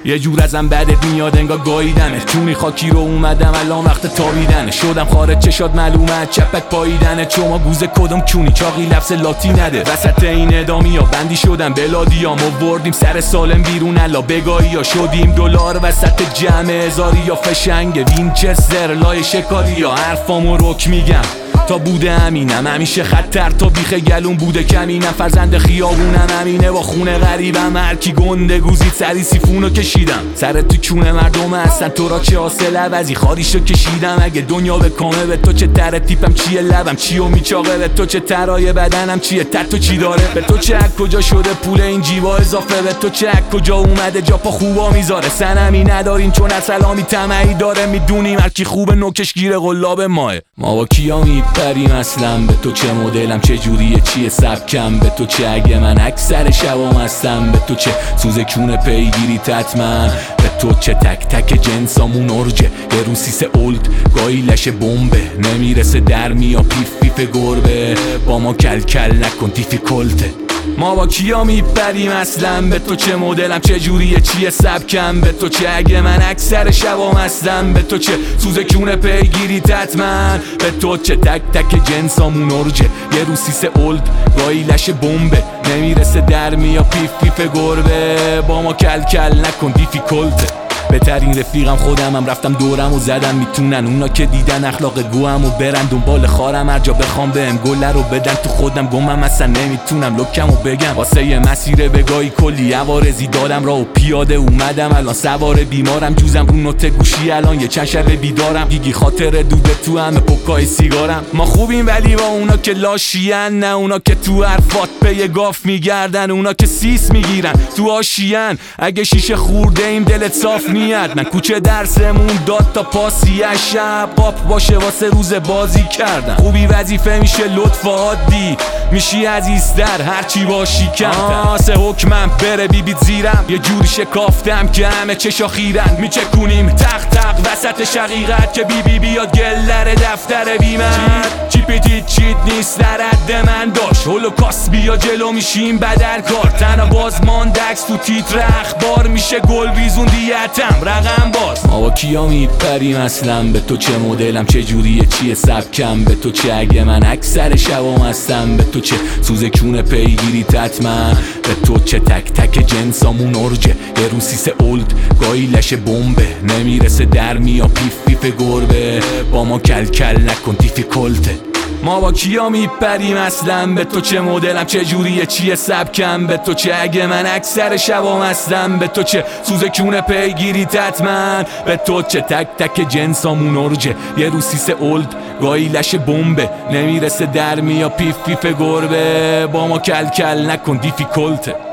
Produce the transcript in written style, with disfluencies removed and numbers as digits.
یه جور ازم بدت میاد انگار گاییدنه، چونی خاکی رو اومدم الان وقت تابیدنه، شدم خارج چشات معلومه چپک پاییدنه، چما گوزه کدوم کونی چاقی لفظ لاتی نده، وسط این ادامی ها بندی شدم بلادی ها، ما بردیم سر سالم بیرون الا بگاهی ها، شدیم دلار وسط جمع هزاری یا فشنگ وینچستر لای شکاری یا حرفامو رک میگم تا بوده همینم، همیشه خطر تا بیخ گلون بوده کمینم، فرزند خیابونم همینه با خونه غریبم، هرکی گنده گوزید سری سیفونو کشیدم، سرت تو چونه مردم هستن تو را چه حاصل عوضی خاریشو کشیدم، اگه دنیا به کامه به تو چه تره تیپم چیه لبم چیو میچاقه، به تو چه ترای بدنم چیه تتو چی داره، به تو چه کجا شده پول این جیوا اضافه، به تو چه کجا اومده جا پا خوبا میذاره، سنمی ندارین چون سلامی طمعی داره، میدونیم هرکی خوبه نوکش گیره قلاب ماه، ما با کیا میپریم اصلا، به تو چه مدلم چه جوریه چیه سبکم، به تو چه اگه من اکثر شبام هستم، به تو چه سوز کونه پیگیری تطمن، به تو چه تک تک جنسامون ارجه، یه رو سیس اولد گاهی لشه بمبه، نمیرسه در میا پیف پیف گربه، با ما کل کل نکن دیفیکولته، ما با کیا میپریم اصلا، به تو چه مدلم چه جوریه چیه سبکم، به تو چه اگه من اکثر شبام هستم، به تو چه سوز کونه پیگیری تطمن، به تو چه تک تک جنسامون ارجه، یه رو سیس اولد گاهی لشه بمبه، نمیرسه در میا پیف پیف گربه، با ما کل کل نکن دیفیکولته، بهترین رفیقم خودمم، رفتم دورم و زدم میتونن اونا که دیدن اخلاق گوهم و برن دنبال خارم، هر جا بخوام بهم گله رو بدن تو خودم گمم اصلا نمیتونم لکم و بگم، واسه یه مسیر بگاهی کلی عوارضی دادم راه و پیاده اومدم الان سوار بیمارم، جوزم رو نوت گوشی الان یه چند شب بیدارم، گیگی خاطر دوده تو همه پکای سیگارم، ما خوبیم ولی با اونا که لاشین، نه اونا که تو حرفات پی گاف میگردن، اونا که سیس میگیرن تو آشین، اگه شیشه خورده ایم دلت صاف من کوچه درسمون داد تا پاسی شب پاپ باشه واسه روز بازی کردن، خوبی وظیفه میشه لطف عادی میشی عزیزتر هرچی باشی کمتر، سه حکمم بره بیبیت زیرم، یه جوری شکافتم که همه چشا خیرن، میچکونیم تق تق وسط شقیقت که بی بیاد گلر دفتر بیمن، چی پیتید چیت نیست در حد من داشت، هولوکاست بیا جلو میشیم بدل کار، تنها باز ماندکس تو تیتر اخبار میشه گل ریزون دیتم رقم باز، ما با کیا میپریم اصلا، به تو چه مدلم چه جوریه چیه سبکم، به تو چه اگه من اکثر شبام هستم، به تو چه سوز کونه پیگیری تطمن، به تو چه تک تک جنسامون ارجه، یه رو سیس اولد گاهی لشه بمبه، نمیرسه در میا پیف پیف گربه، با ما کل کل نکن دیفیکولته، ما با کیا میپریم اصلا، به تو چه مدلم چه جوریه چیه سبکم، به تو چه اگه من اکثر شبام هستم، به تو چه سوز کونه پیگیری تطمن، به تو چه تک تک جنسامون ارجه، یه رو سیس اولد گاهی لشه بمبه، نمیرسه در میا پیف پیف گربه، با ما کل کل نکن دیفیکولته.